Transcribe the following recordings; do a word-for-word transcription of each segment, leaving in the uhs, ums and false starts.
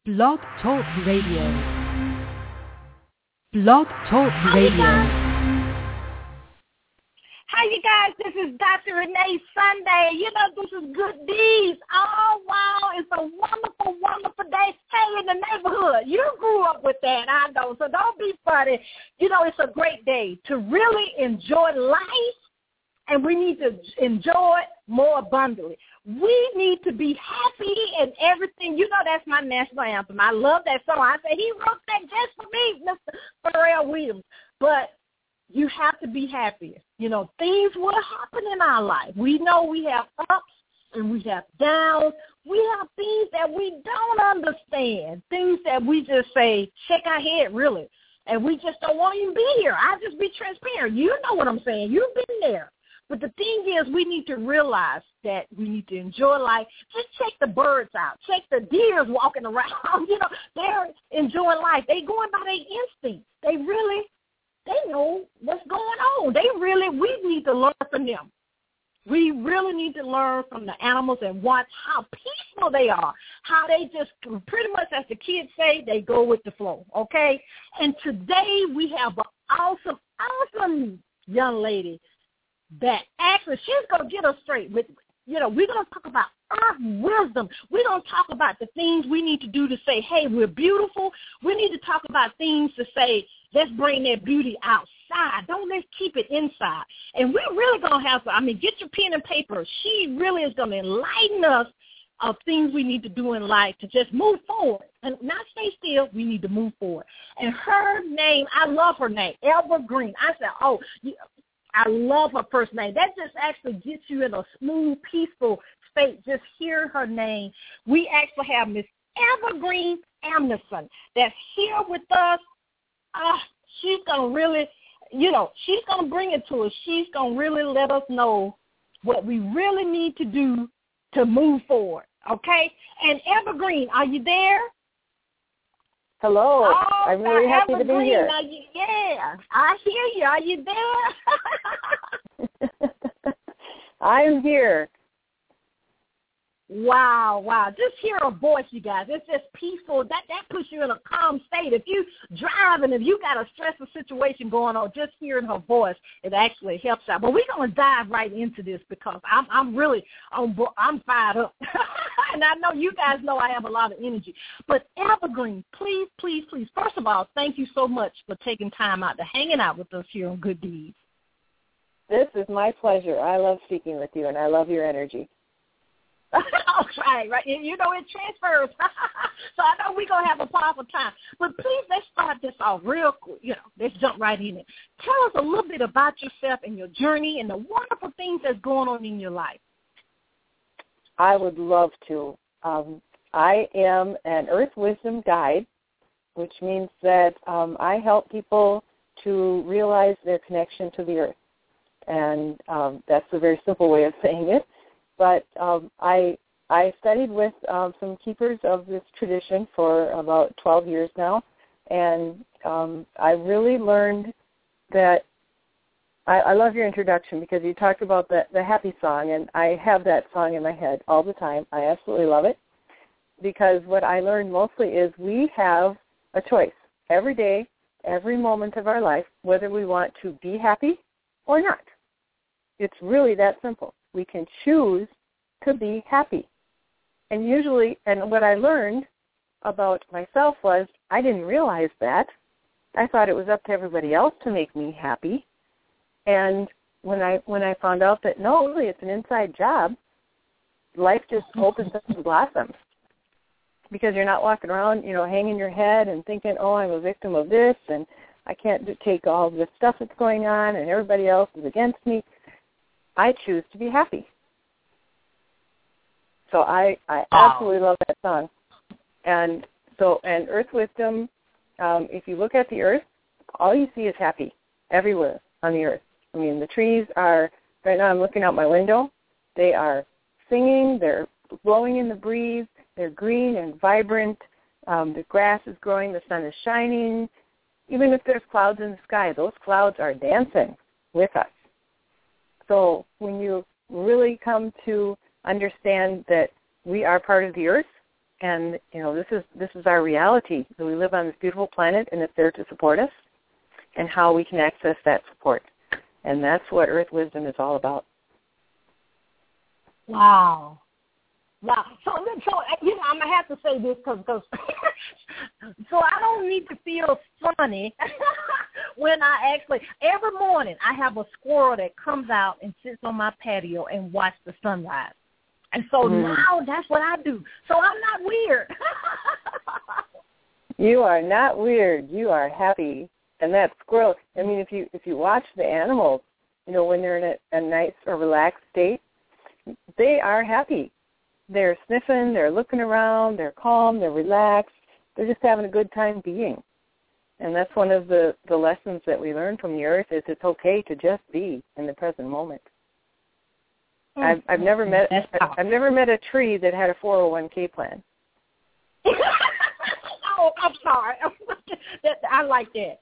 Blog Talk Radio. Blog Talk Radio. Hi, you guys. This is Doctor Renee Sunday. You know, this is Good Deeds. Oh, wow. It's a wonderful, wonderful day. Hey, in the neighborhood. You grew up with that, I know, so don't be funny. You know, it's a great day to really enjoy life, and we need to enjoy it more abundantly. We need to be happy in everything. You know, that's my national anthem. I love that song. I say, he wrote that just for me, Mister Pharrell Williams. But you have to be happy. You know, things will happen in our life. We know we have ups and we have downs. We have things that we don't understand, things that we just say, shake our head, really, and we just don't want to even be here. I just be transparent. You know what I'm saying. You've been there. But the thing is, we need to realize that we need to enjoy life. Just check the birds out. Check the deers walking around. You know, they're enjoying life. They going by their instincts. They really, they know what's going on. They really, we need to learn from them. We really need to learn from the animals and watch how peaceful they are, how they just pretty much, as the kids say, they go with the flow, okay? And today we have an awesome, awesome young lady that actually she's going to get us straight with, you know, we're going to talk about earth wisdom. We're going to talk about the things we need to do to say, hey, we're beautiful. We need to talk about things to say, let's bring that beauty outside. Don't let's keep it inside. And we're really going to have, I mean, get your pen and paper. She really is going to enlighten us of things we need to do in life to just move forward and not stay still. We need to move forward. And her name, I love her name, Evergreen. I said, oh, you, I love her first name. That just actually gets you in a smooth, peaceful state. Just hear her name. We actually have Miss Evergreen Anderson that's here with us. Uh, she's going to really, you know, she's going to bring it to us. She's going to really let us know what we really need to do to move forward, okay? And Evergreen, are you there? Hello. Oh, I'm really happy Evergreen, to be here. You, yeah, I hear you. Are you there? I'm here. Wow, wow. Just hear her voice, you guys. It's just peaceful. That that puts you in a calm state. If you driving, if you got a stressful situation going on, just hearing her voice, it actually helps out. But we're going to dive right into this because I'm I'm really, I'm, I'm fired up. And I know you guys know I have a lot of energy. But Evergreen, please, please, please, first of all, thank you so much for taking time out to hanging out with us here on Good Deeds. This is my pleasure. I love speaking with you, and I love your energy. right, right. You know, it transfers. So I know we're going to have a powerful time. But please, let's start this off real quick. You know, let's jump right in it. Tell us a little bit about yourself and your journey and the wonderful things that's going on in your life. I would love to. Um, I am an Earth Wisdom Guide, which means that um, I help people to realize their connection to the Earth. And um, that's a very simple way of saying it. But um, I I studied with um, some keepers of this tradition for about twelve years now, and um, I really learned that I, I love your introduction because you talked about the, the happy song, and I have that song in my head all the time. I absolutely love it because what I learned mostly is we have a choice every day, every moment of our life, whether we want to be happy or not. It's really that simple. We can choose to be happy. And usually, and what I learned about myself was I didn't realize that. I thought it was up to everybody else to make me happy. And when I when I found out that, no, really, it's an inside job, life just opens up and blossoms. Because you're not walking around, you know, hanging your head and thinking, oh, I'm a victim of this, and I can't take all this stuff that's going on, and everybody else is against me. I choose to be happy. So I, I absolutely love that song. And so, and Earth Wisdom, um, if you look at the Earth, all you see is happy everywhere on the Earth. I mean, the trees are, right now I'm looking out my window, they are singing, they're blowing in the breeze, they're green and vibrant, um, the grass is growing, the sun is shining. Even if there's clouds in the sky, those clouds are dancing with us. So when you really come to understand that we are part of the earth and you know this is this is our reality. So we live on this beautiful planet, and it's there to support us, and how we can access that support, and that's what Earth Wisdom is all about. Wow. Wow. So, so you know, I'm going to have to say this because, so I don't need to feel funny when I actually, every morning I have a squirrel that comes out and sits on my patio and watches the sunrise. And so mm. now that's what I do. So I'm not weird. You are not weird. You are happy. And that squirrel, I mean, if you if you watch the animals, you know, when they're in a, a nice or relaxed state, they are happy. They're sniffing, they're looking around, they're calm, they're relaxed. They're just having a good time being. And that's one of the, the lessons that we learn from the earth is it's okay to just be in the present moment. Mm-hmm. I've I've never met I've never met a tree that had a four oh one k plan. Oh, I'm sorry. I like that.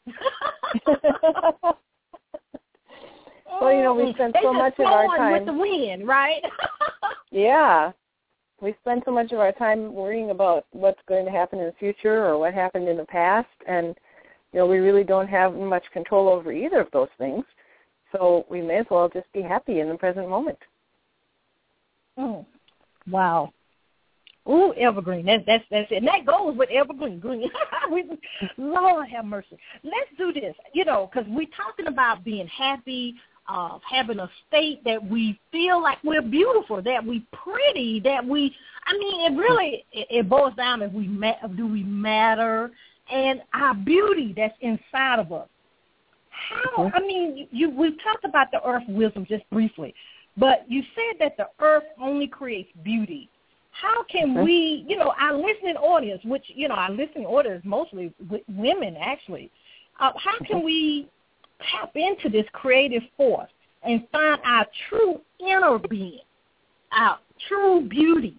Well, you know, we spend so much of our time with the wind, right? Yeah. We spend so much of our time worrying about what's going to happen in the future or what happened in the past, and, you know, we really don't have much control over either of those things, so we may as well just be happy in the present moment. Oh, wow. Ooh, evergreen. That's, that's, that's it. And that goes with evergreen. Green. Lord have mercy. Let's do this, you know, because we're talking about being happy, Uh, having a state that we feel like we're beautiful, that we pretty, that we, I mean, it really, it, it boils down if we ma- do we matter, and our beauty that's inside of us. How, I mean, you, we've talked about the earth wisdom just briefly, but you said that the earth only creates beauty. How can mm-hmm. we, you know, our listening audience, which, you know, our listening audience is mostly w- women, actually, uh, how can mm-hmm. we tap into this creative force and find our true inner being, our true beauty?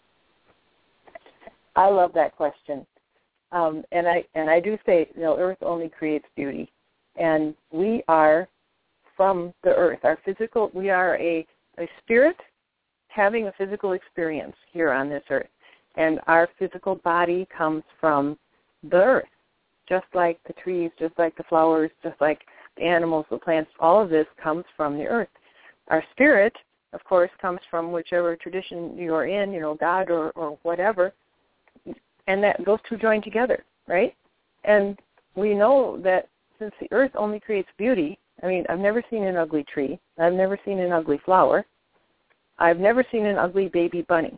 I love that question. Um, and I and I do say, you know, earth only creates beauty. And we are from the earth. Our physical, we are a, a spirit having a physical experience here on this earth. And our physical body comes from the earth, just like the trees, just like the flowers, just like the animals, the plants, all of this comes from the earth. Our spirit, of course, comes from whichever tradition you're in, you know, God or, or whatever, and that those two join together, right? And we know that since the earth only creates beauty, I mean, I've never seen an ugly tree. I've never seen an ugly flower. I've never seen an ugly baby bunny.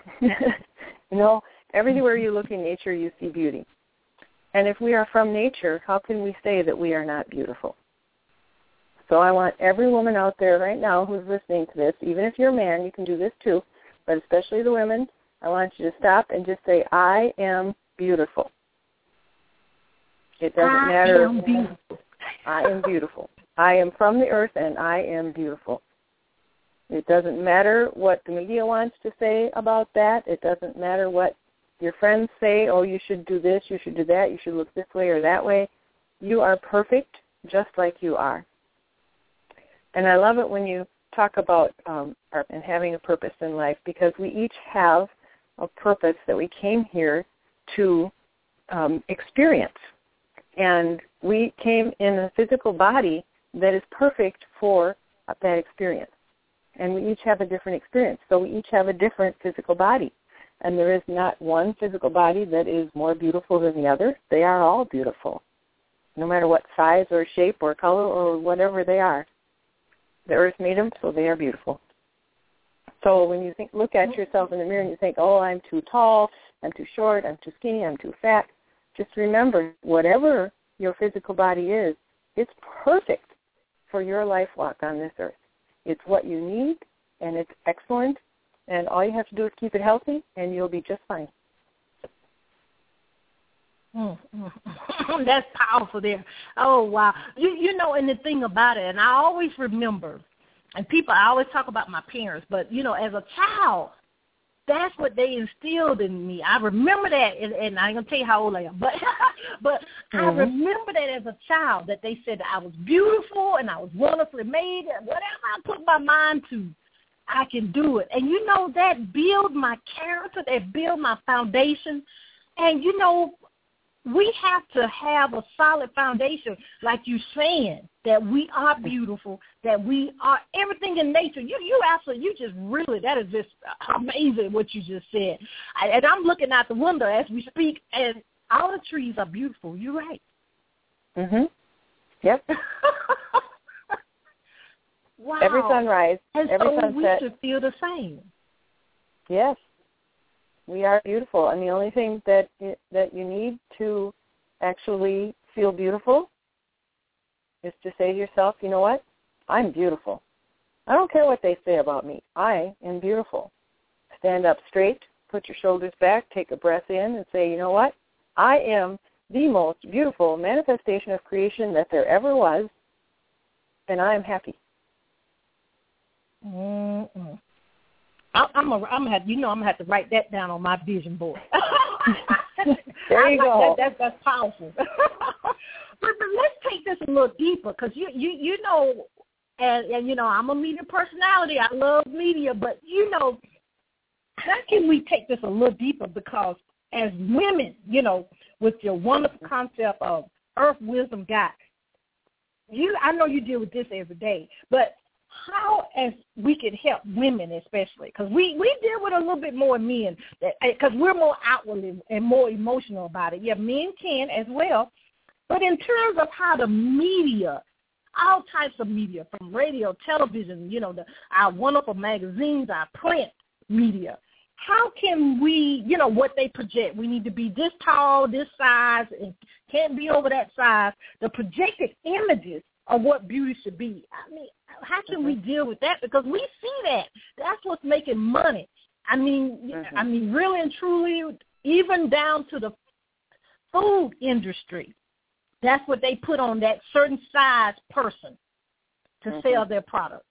You know, everywhere you look in nature, you see beauty. And if we are from nature, how can we say that we are not beautiful? So I want every woman out there right now who's listening to this, even if you're a man, you can do this too, but especially the women, I want you to stop and just say, I am beautiful. It doesn't I matter. Am beautiful. I am beautiful. I am from the earth and I am beautiful. It doesn't matter what the media wants to say about that. It doesn't matter what your friends say, oh, you should do this, you should do that, you should look this way or that way. You are perfect just like you are. And I love it when you talk about um, and having a purpose in life, because we each have a purpose that we came here to um, experience. And we came in a physical body that is perfect for that experience. And we each have a different experience. So we each have a different physical body. And there is not one physical body that is more beautiful than the other. They are all beautiful, no matter what size or shape or color or whatever they are. The earth made them, so they are beautiful. So when you think, look at yourself in the mirror and you think, oh, I'm too tall, I'm too short, I'm too skinny, I'm too fat, just remember, whatever your physical body is, it's perfect for your life walk on this earth. It's what you need, and it's excellent, and all you have to do is keep it healthy, and you'll be just fine. Mm, mm, mm. That's powerful there. Oh, wow. You you know, and the thing about it, and I always remember, and people, I always talk about my parents, but, you know, as a child, that's what they instilled in me. I remember that, and, and I ain't going to tell you how old I am, but but mm-hmm. I remember that as a child, that they said that I was beautiful and I was wonderfully made, and whatever I put my mind to, I can do it. And, you know, that build my character, that build my foundation. And, you know, we have to have a solid foundation, like you're saying, that we are beautiful, that we are everything in nature. You, you absolutely, you just really, that is just amazing what you just said. I, and I'm looking out the window as we speak, and all the trees are beautiful. You're right. Mhm. Yep. Wow. Every sunrise, and every so sunset. we should feel the same. Yes. We are beautiful, and the only thing that that you need to actually feel beautiful is to say to yourself, you know what? I'm beautiful. I don't care what they say about me. I am beautiful. Stand up straight, put your shoulders back, take a breath in, and say, you know what? I am the most beautiful manifestation of creation that there ever was, and I am happy. Mm-mm. I, I'm a, I'm gonna have, you know, I'm gonna have to write that down on my vision board. There you I like go. That, that's that's powerful. but, but let's take this a little deeper, because you you you know, and and you know, I'm a media personality. I love media, but you know, how can we take this a little deeper? Because as women, you know, with your wonderful concept of Earth Wisdom Guide, you I know you deal with this every day, but how as we can help women especially, because we, we deal with a little bit more men, because we're more outwardly and more emotional about it. Yeah, men can as well. But in terms of how the media, all types of media, from radio, television, you know, the, our wonderful magazines, our print media, how can we, you know, what they project? We need to be this tall, this size, and can't be over that size. The projected images of what beauty should be. I mean, how can mm-hmm. we deal with that? Because we see that. That's what's making money. I mean, mm-hmm. I mean, really and truly, even down to the food industry, that's what they put on that certain size person to mm-hmm. sell their products.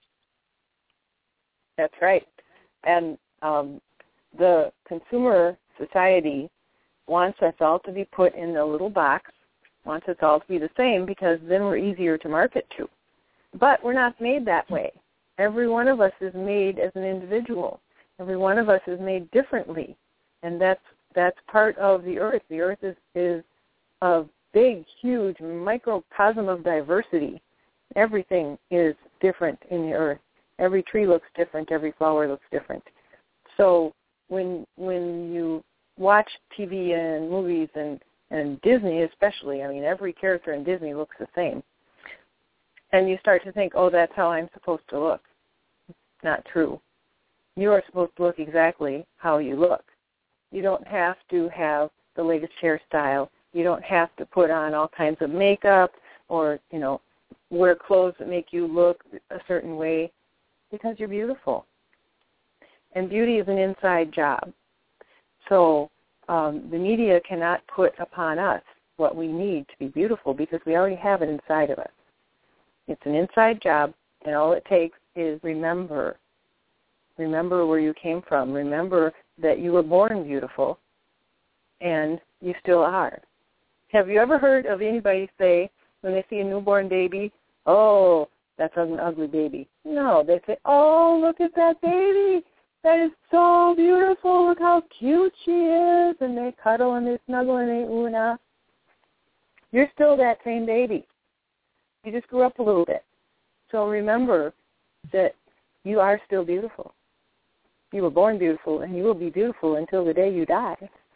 That's right. And um, the consumer society wants us all to be put in a little box, wants us all to be the same, because then we're easier to market to. But we're not made that way. Every one of us is made as an individual. Every one of us is made differently. And that's that's part of the earth. The earth is, is a big, huge microcosm of diversity. Everything is different in the earth. Every tree looks different. Every flower looks different. So when when you watch T V and movies and, and Disney especially, I mean, every character in Disney looks the same. And you start to think, oh, that's how I'm supposed to look. Not true. You are supposed to look exactly how you look. You don't have to have the latest hairstyle. You don't have to put on all kinds of makeup or, you know, wear clothes that make you look a certain way, because you're beautiful. And beauty is an inside job. So um, the media cannot put upon us what we need to be beautiful, because we already have it inside of us. It's an inside job, and all it takes is remember. Remember where you came from. Remember that you were born beautiful, and you still are. Have you ever heard of anybody say, when they see a newborn baby, oh, that's an ugly baby? No, they say, oh, look at that baby. That is so beautiful. Look how cute she is. And they cuddle and they snuggle and they ooh and ah. You're still that same baby. You just grew up a little bit. So remember that you are still beautiful. You were born beautiful, and you will be beautiful until the day you die.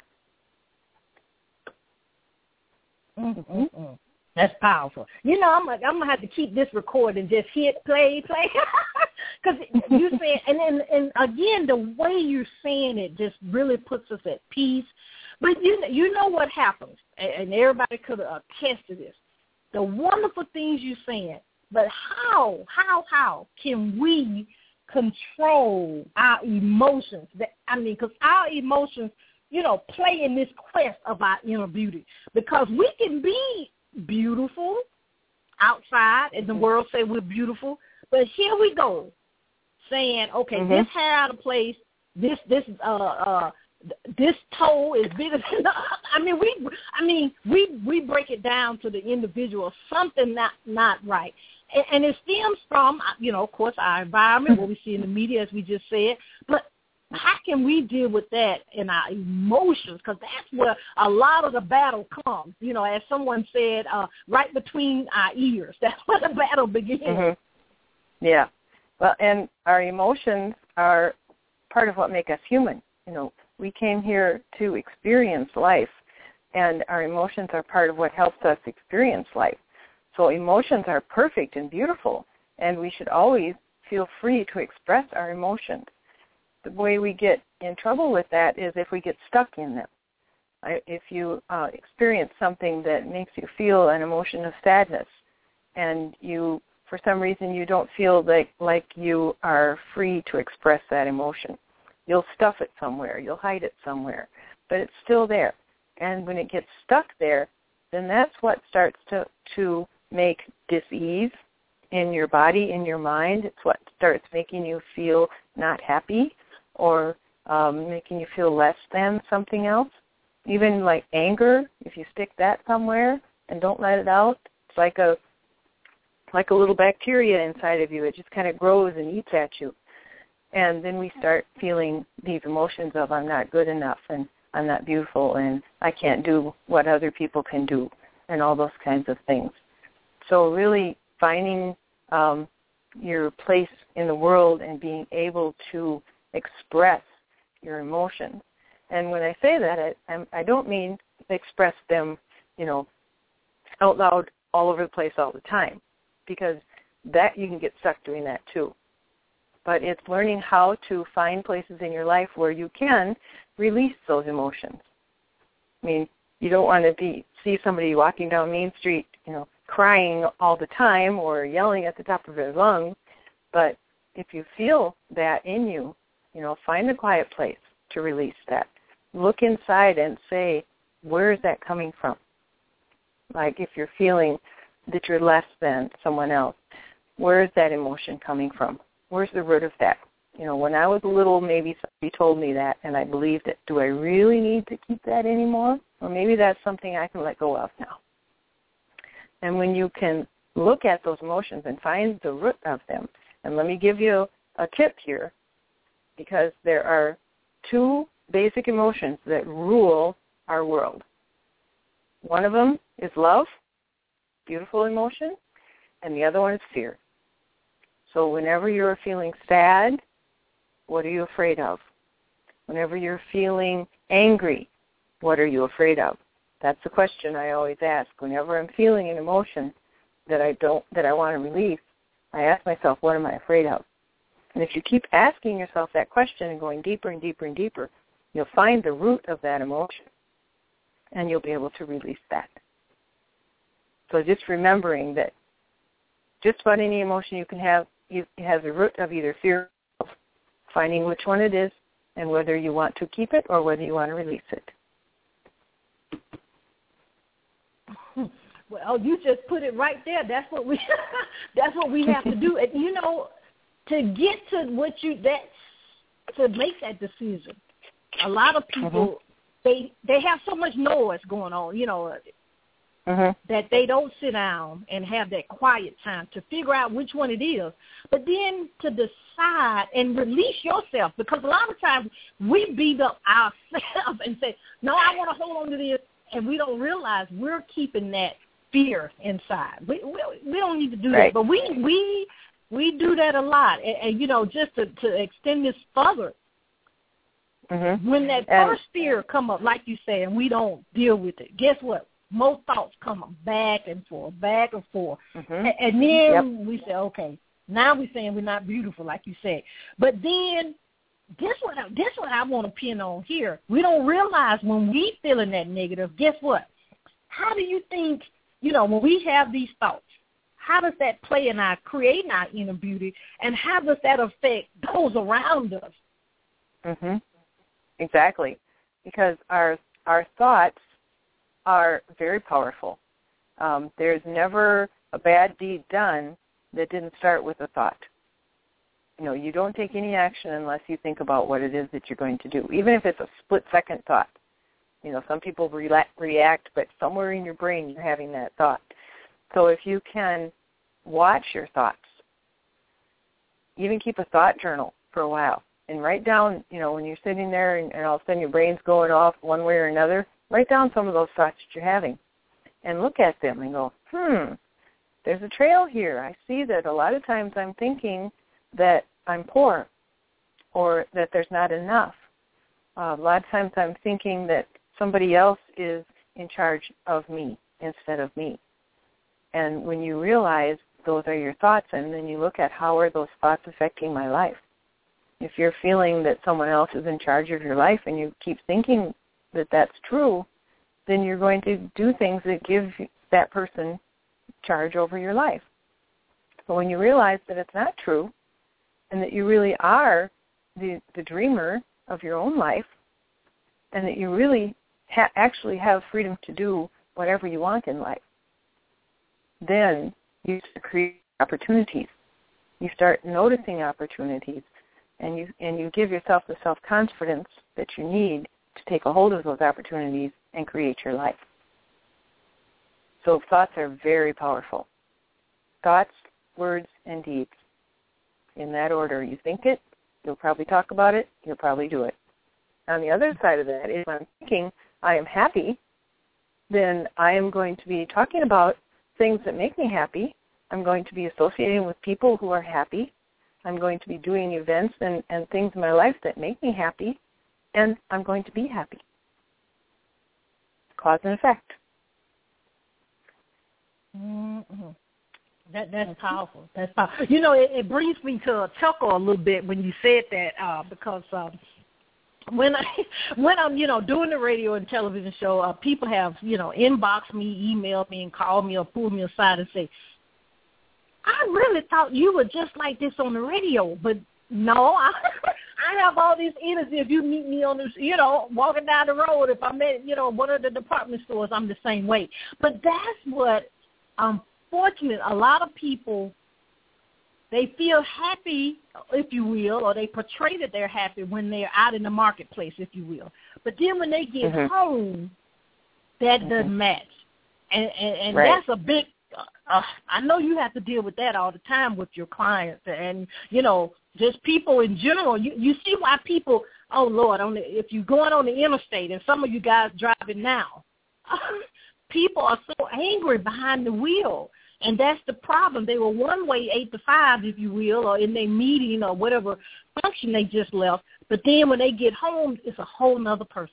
Mm-hmm. That's powerful. You know, I'm, I'm going to have to keep this recorded and just hit play, play. Because you said, and then, and again, the way you're saying it just really puts us at peace. But you, you know what happens, and everybody could attest to this. The wonderful things you're saying, but how, how, how can we control our emotions? That, I mean, because our emotions, you know, play in this quest of our inner beauty. Because we can be beautiful outside, and the world say we're beautiful, but here we go, saying, okay, mm-hmm. this hair out of place, this, this, uh, uh, this toe is bigger than the other. I mean, we, I mean, we, we break it down to the individual, something not, not right. and, and it stems from, you know, of course, our environment, what we see in the media, as we just said. But how can we deal with that in our emotions? Because that's where a lot of the battle comes. You know, as someone said, uh, right between our ears. That's where the battle begins. Mm-hmm. Yeah. Well, and our emotions are part of what make us human. You know, we came here to experience life, and our emotions are part of what helps us experience life. So emotions are perfect and beautiful, and we should always feel free to express our emotions. The way we get in trouble with that is if we get stuck in them. If you uh, experience something that makes you feel an emotion of sadness, and you, for some reason, you don't feel like, like you are free to express that emotion, you'll stuff it somewhere, you'll hide it somewhere, but it's still there. And when it gets stuck there, then that's what starts to, to make dis-ease in your body, in your mind. It's what starts making you feel not happy, or um, making you feel less than something else. Even like anger, if you stick that somewhere and don't let it out, it's like a like a little bacteria inside of you. It just kind of grows and eats at you. And then we start feeling these emotions of I'm not good enough, and I'm not beautiful, and I can't do what other people can do, and all those kinds of things. So really finding um, your place in the world and being able to express your emotions. And when I say that, I, I don't mean express them, you know, out loud all over the place all the time, because that you can get stuck doing that too. But it's learning how to find places in your life where you can release those emotions. I mean, you don't want to be see somebody walking down Main Street, you know, crying all the time or yelling at the top of their lungs, but if you feel that in you, you know, find a quiet place to release that. Look inside and say, where is that coming from? Like if you're feeling that you're less than someone else, where is that emotion coming from? Where's the root of that? You know, when I was little, maybe somebody told me that, and I believed it. Do I really need to keep that anymore? Or maybe that's something I can let go of now. And when you can look at those emotions and find the root of them, and let me give you a tip here, because there are two basic emotions that rule our world. One of them is love, beautiful emotion, and the other one is fear. So whenever you're feeling sad, what are you afraid of? Whenever you're feeling angry, what are you afraid of? That's the question I always ask. Whenever I'm feeling an emotion that I don't, that I want to release, I ask myself, what am I afraid of? And if you keep asking yourself that question and going deeper and deeper and deeper, you'll find the root of that emotion, and you'll be able to release that. So just remembering that just about any emotion you can have, it has a root of either fear, of finding which one it is, and whether you want to keep it or whether you want to release it. Well, you just put it right there. That's what we that's what we have to do. And you know, to get to what you that to make that decision, a lot of people mm-hmm. they they have so much noise going on, you know, mm-hmm. that they don't sit down and have that quiet time to figure out which one it is. But then to decide and release yourself, because a lot of times we beat up ourselves and say, no, I want to hold on to this, and we don't realize we're keeping that fear inside. We we, we don't need to do right. that, but we we we do that a lot. And, and you know, just to, to extend this further, mm-hmm. when that and, first fear come up, like you say, and we don't deal with it, guess what? Most thoughts come up back and forth, back and forth, mm-hmm. and, and then yep. we say, okay, now we're saying we're not beautiful, like you said. But then this what I, this what I want to pin on here. We don't realize when we feeling that negative. Guess what? How do you think? You know, when we have these thoughts, how does that play in our creating our inner beauty, and how does that affect those around us? Mhm. Exactly, because our our thoughts are very powerful. Um, there's never a bad deed done that didn't start with a thought. You know, you don't take any action unless you think about what it is that you're going to do, even if it's a split-second thought. You know, some people re- react, but somewhere in your brain you're having that thought. So if you can watch your thoughts. Even keep a thought journal for a while and write down, you know, when you're sitting there and, and all of a sudden your brain's going off one way or another, write down some of those thoughts that you're having and look at them and go, hmm, there's a trail here. I see that a lot of times I'm thinking that I'm poor or that there's not enough. Uh, a lot of times I'm thinking that somebody else is in charge of me instead of me. And when you realize those are your thoughts, and then you look at how are those thoughts affecting my life. If you're feeling that someone else is in charge of your life and you keep thinking that that's true, then you're going to do things that give that person charge over your life. But when you realize that it's not true and that you really are the, the dreamer of your own life and that you really ha- actually have freedom to do whatever you want in life, then you create opportunities. You start noticing opportunities, and you and you give yourself the self-confidence that you need to take a hold of those opportunities and create your life. So thoughts are very powerful. Thoughts, words, and deeds. In that order. You think it, you'll probably talk about it, you'll probably do it. On the other side of that, if I'm thinking I am happy, then I am going to be talking about things that make me happy. I'm going to be associating with people who are happy. I'm going to be doing events and, and things in my life that make me happy, and I'm going to be happy. Cause and effect. Mm-hmm. That that's powerful. That's powerful. You know, it, it brings me to a chuckle a little bit when you said that uh, because um, when I when I'm you know doing the radio and television show, uh, people have you know inboxed me, emailed me, and called me or pulled me aside and say, "I really thought you were just like this on the radio, but no, I, I have all this energy. If you meet me on the you know walking down the road, if I'm at you know one of the department stores, I'm the same way." But that's what um. Fortunate, a lot of people, they feel happy, if you will, or they portray that they're happy when they're out in the marketplace, if you will. But then when they get mm-hmm. home, that mm-hmm. doesn't match. And, and, and right. that's a big, uh, I know you have to deal with that all the time with your clients and, you know, just people in general. You, you see why people, oh, Lord, on the, if you're going on the interstate, and some of you guys driving now, people are so angry behind the wheel. And that's the problem. They were one way eight to five, if you will, or in their meeting or whatever function they just left. But then when they get home, it's a whole nother person.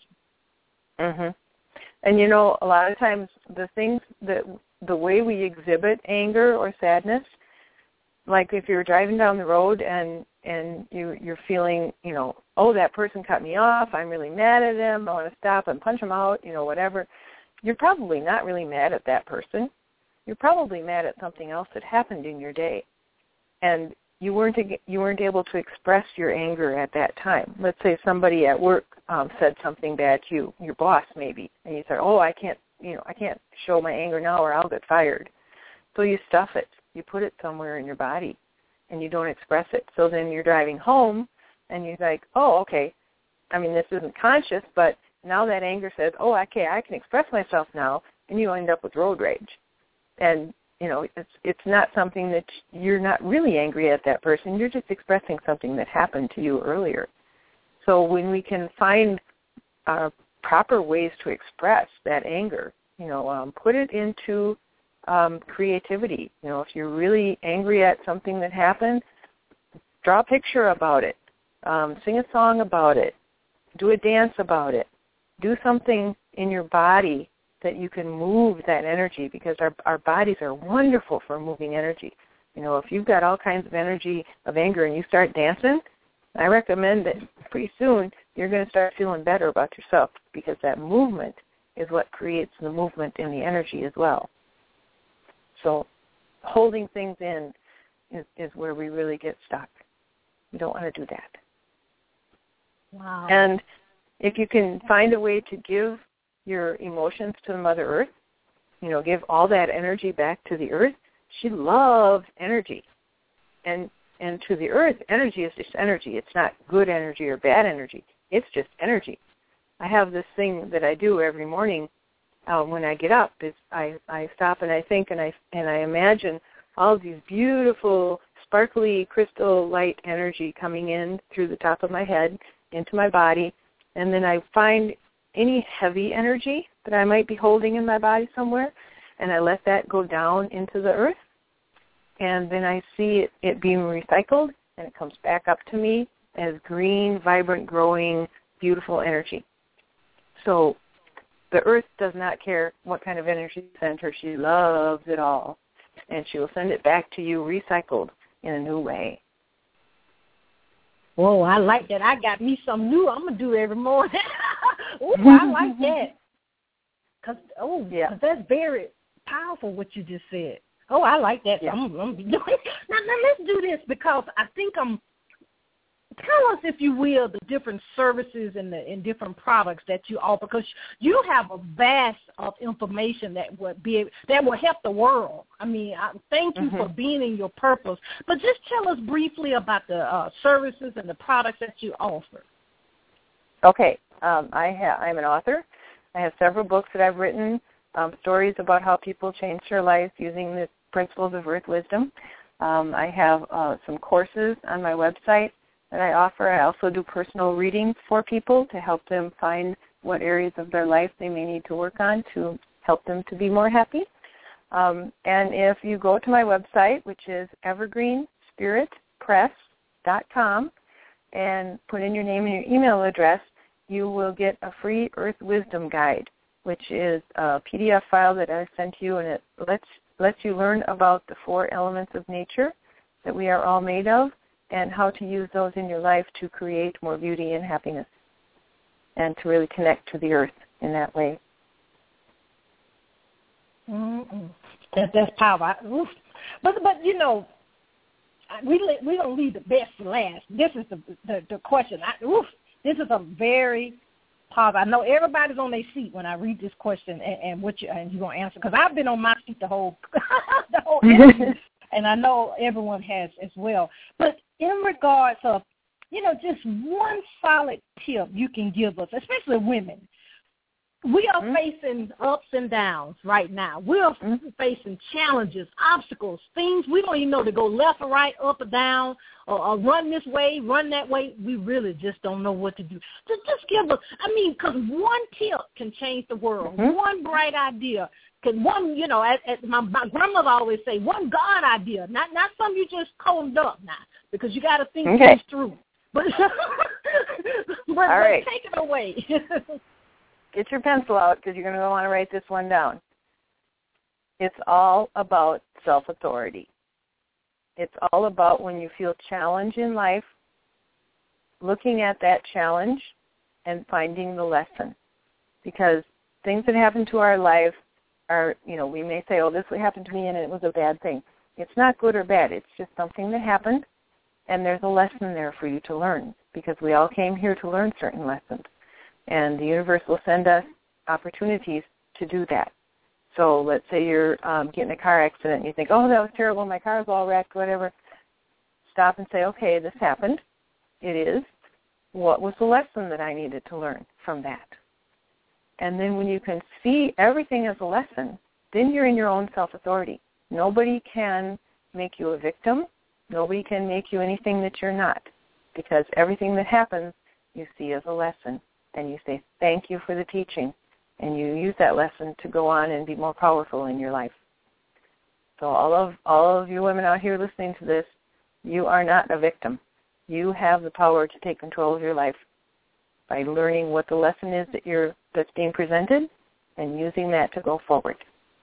Mhm. And, you know, a lot of times the things that the way we exhibit anger or sadness, like if you're driving down the road and, and you, you're feeling, you know, oh, that person cut me off. I'm really mad at them. I want to stop and punch them out, you know, whatever. You're probably not really mad at that person. You're probably mad at something else that happened in your day, and you weren't you weren't able to express your anger at that time. Let's say somebody at work um, said something bad to you, your boss maybe, and you said, "Oh, I can't, you know, I can't show my anger now, or I'll get fired." So you stuff it, you put it somewhere in your body, and you don't express it. So then you're driving home, and you're like, "Oh, okay. I mean, this isn't conscious, but now that anger says, oh, okay, I can express myself now," and you end up with road rage. And, you know, it's it's not something that you're not really angry at that person. You're just expressing something that happened to you earlier. So when we can find uh, proper ways to express that anger, you know, um, put it into um, creativity. You know, if you're really angry at something that happened, draw a picture about it. Um, sing a song about it. Do a dance about it. Do something in your body that you can move that energy, because our our bodies are wonderful for moving energy. You know, if you've got all kinds of energy of anger and you start dancing, I recommend that pretty soon you're going to start feeling better about yourself, because that movement is what creates the movement in the energy as well. So holding things in is, is where we really get stuck. We don't want to do that. Wow. And if you can find a way to give your emotions to Mother Earth, you know, give all that energy back to the Earth. She loves energy. And and to the Earth, energy is just energy. It's not good energy or bad energy. It's just energy. I have this thing that I do every morning uh, when I get up. Is I, I stop and I think and I and I imagine all of these beautiful, sparkly crystal light energy coming in through the top of my head into my body. And then I find any heavy energy that I might be holding in my body somewhere, and I let that go down into the earth. And then I see it, it being recycled, and it comes back up to me as green, vibrant, growing, beautiful energy. So the earth does not care what kind of energy you send her. She loves it all, and she will send it back to you recycled in a new way. Whoa, I like that. I got me some new I'm going to do every morning. Oh, I like that. Cause, oh, yeah. Cause that's very powerful what you just said. Oh, I like that. Yeah. I'm, I'm doing it. Now, now, let's do this because I think I'm, tell us, if you will, the different services and the and different products that you offer, because you have a vast of information that would be that will help the world. I mean, I thank you mm-hmm. for being in your purpose. But just tell us briefly about the uh, services and the products that you offer. Okay, um, I have. I'm an author. I have several books that I've written, um, stories about how people change their lives using the principles of Earth Wisdom. Um, I have uh, some courses on my website that I offer. I also do personal readings for people to help them find what areas of their life they may need to work on to help them to be more happy. Um, and if you go to my website, which is evergreen spirit press dot com, and put in your name and your email address, you will get a free Earth Wisdom Guide, which is a P D F file that I sent you, and it lets lets you learn about the four elements of nature that we are all made of, and how to use those in your life to create more beauty and happiness, and to really connect to the earth in that way. Mm-mm. That, that's powerful. But, but you know, we we don't leave the best for last. This is the the, the question. I, oof, this is a very powerful. I know everybody's on their seat when I read this question, and, and what you and you're gonna answer, because I've been on my seat the whole the whole interview. And I know everyone has as well. But in regards of, you know, just one solid tip you can give us, especially women. We are mm-hmm. facing ups and downs right now. We are mm-hmm. facing challenges, obstacles, things we don't even know to go left or right, up or down, or, or run this way, run that way. We really just don't know what to do. Just, just give us, I mean, because one tip can change the world. Mm-hmm. One bright idea. Cause one, you know, as, as my, my grandmother always say, one God idea, not not something you just combed up now, because you got to think okay. things through. But, but, but right. take it away. Get your pencil out, because you're going to want to write this one down. It's all about self-authority. It's all about when you feel challenge in life, looking at that challenge and finding the lesson. Because things that happen to our life are, you know, we may say, oh, this happened to me and it was a bad thing. It's not good or bad. It's just something that happened, and there's a lesson there for you to learn, because we all came here to learn certain lessons. And the universe will send us opportunities to do that. So let's say you're um, getting a car accident and you think, oh, that was terrible, my car's all wrecked, whatever. Stop and say, okay, this happened. It is. What was the lesson that I needed to learn from that? And then when you can see everything as a lesson, then you're in your own self-authority. Nobody can make you a victim. Nobody can make you anything that you're not, because everything that happens you see as a lesson. And you say, thank you for the teaching. And you use that lesson to go on and be more powerful in your life. So all of all of you women out here listening to this, you are not a victim. You have the power to take control of your life by learning what the lesson is that you're that's being presented and using that to go forward.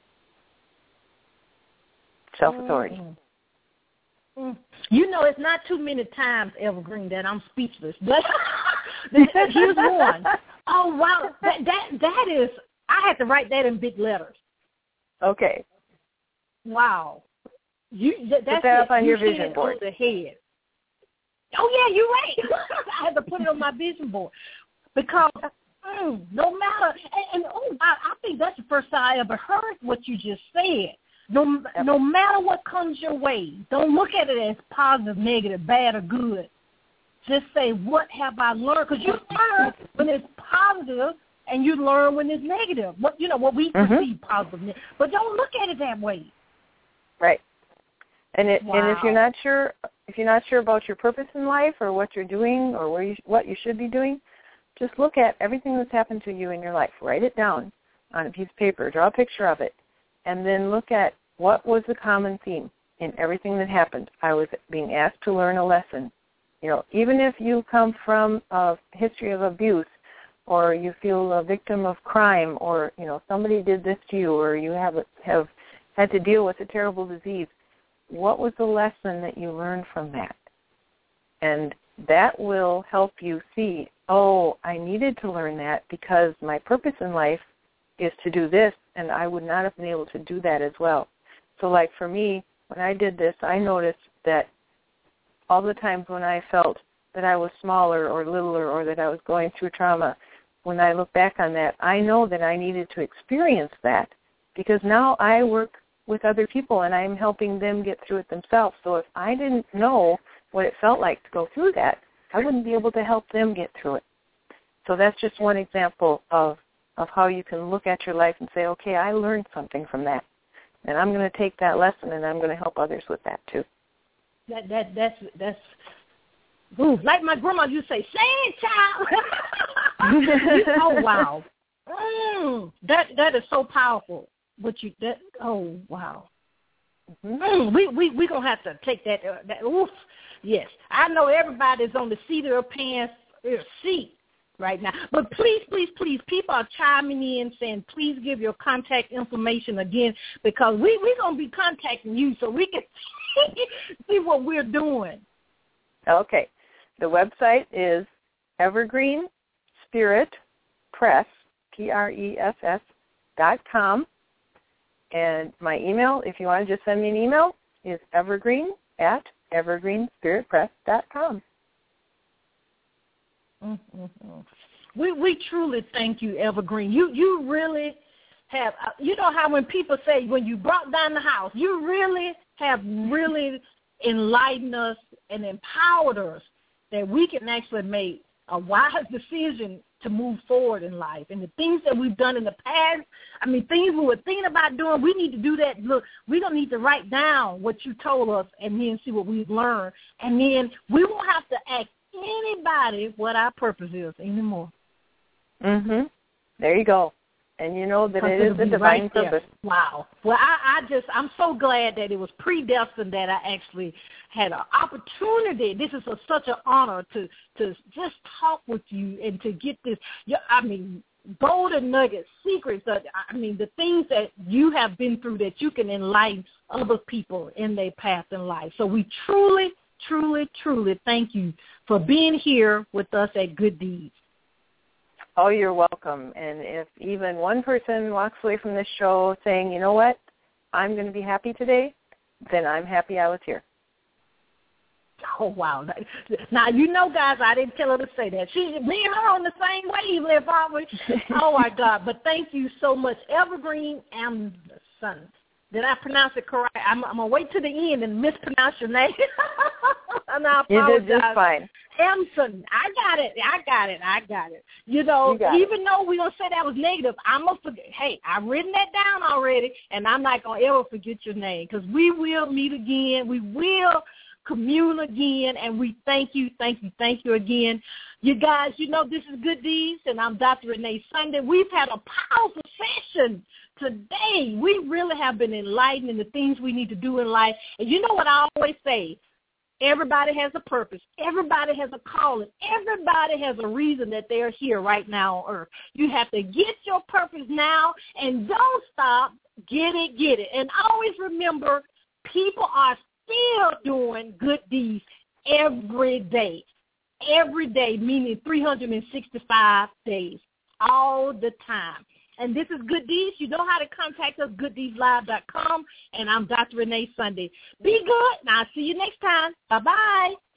Self-authority. Mm-hmm. Mm. You know, it's not too many times, Evergreen, that I'm speechless. But here's one. Oh, wow. That, that, that is, I had to write that in big letters. Okay. Wow. You, that, that's put that it. up on you your vision board. The head. Oh, yeah, you're right. I had to put it on my vision board. Because mm, no matter, and, and oh, I, I think that's the first time I ever heard what you just said. No, yep. no matter what comes your way, don't look at it as positive, negative, bad, or good. Just say, what have I learned? Because you learn when it's positive, and you learn when it's negative. What you know, what we mm-hmm. perceive positive, but don't look at it that way. Right. And it, wow. and if you're not sure, if you're not sure about your purpose in life or what you're doing or where you, what you should be doing, just look at everything that's happened to you in your life. Write it down on a piece of paper. Draw a picture of it, and then look at what was the common theme in everything that happened. I was being asked to learn a lesson. You know, even if you come from a history of abuse, or you feel a victim of crime, or you know somebody did this to you, or you have have had to deal with a terrible disease. What was the lesson that you learned from that? And that will help you see, oh, I needed to learn that because my purpose in life is to do this, and I would not have been able to do that as well. So like for me, when I did this, I noticed that all the times when I felt that I was smaller or littler or that I was going through trauma, when I look back on that, I know that I needed to experience that because now I work with other people and I'm helping them get through it themselves. So if I didn't know what it felt like to go through that, I wouldn't be able to help them get through it. So that's just one example of, of how you can look at your life and say, okay, I learned something from that. And I'm going to take that lesson and I'm going to help others with that too. That that that's that's ooh, like my grandma used to say, say it, child. Oh wow. Mm, that that is so powerful. What you that oh wow. Mm-hmm. Mm, we we we gonna have to take that uh, that oof. Yes, I know everybody's on the seat of their pants their seat right now. But please, please, please, people are chiming in saying, please give your contact information again because we we gonna be contacting you so we can see what we're doing. Okay, the website is Evergreen Spirit Press P R E S S dot com. And my email, if you want to just send me an email, is evergreen at evergreen spirit press dot com. Mm-hmm. We we truly thank you, Evergreen. You you really have, you know how when people say when you brought down the house, you really have really enlightened us and empowered us that we can actually make a wise decision to move forward in life. And the things that we've done in the past, I mean, things we were thinking about doing, we need to do that. Look, we don't need to write down what you told us and then see what we've learned. And then we won't have to ask anybody what our purpose is anymore. Mm-hmm. There you go. And you know that it is a divine right purpose. Wow. Well, I, I just, I'm so glad that it was predestined that I actually had an opportunity. This is a, such an honor to, to just talk with you and to get this, I mean, golden nuggets, secrets, that, I mean, the things that you have been through that you can enlighten other people in their path in life. So we truly, truly, truly thank you for being here with us at Good Deeds. Oh, you're welcome. And if even one person walks away from this show saying, you know what, I'm going to be happy today, then I'm happy I was here. Oh, wow. Now, you know, guys, I didn't tell her to say that. She, me and her on the same wavelength, aren't we? Oh, my God. But thank you so much. Evergreen Anderson. Did I pronounce it correct? I'm, I'm going to wait to the end and mispronounce your name. And I apologize. You did just fine. Emerson. I got it. I got it. I got it. You know, you even it. though we're going to say that was negative, I'm going to forget. Hey, I've written that down already, and I'm not going to ever forget your name because we will meet again. We will commune again, and we thank you, thank you, thank you again. You guys, you know, this is Good Deeds, and I'm Doctor Renee Sunday. We've had a powerful session today. We really have been enlightened in the things we need to do in life. And you know what I always say? Everybody has a purpose. Everybody has a calling. Everybody has a reason that they're here right now on earth. You have to get your purpose now and don't stop. Get it, get it. And always remember, people are still doing good deeds every day. Every day, meaning three hundred sixty-five days, all the time. And this is Good Deeds. You know how to contact us, good deeds live dot com. And I'm Doctor Renee Sunday. Be good, and I'll see you next time. Bye-bye.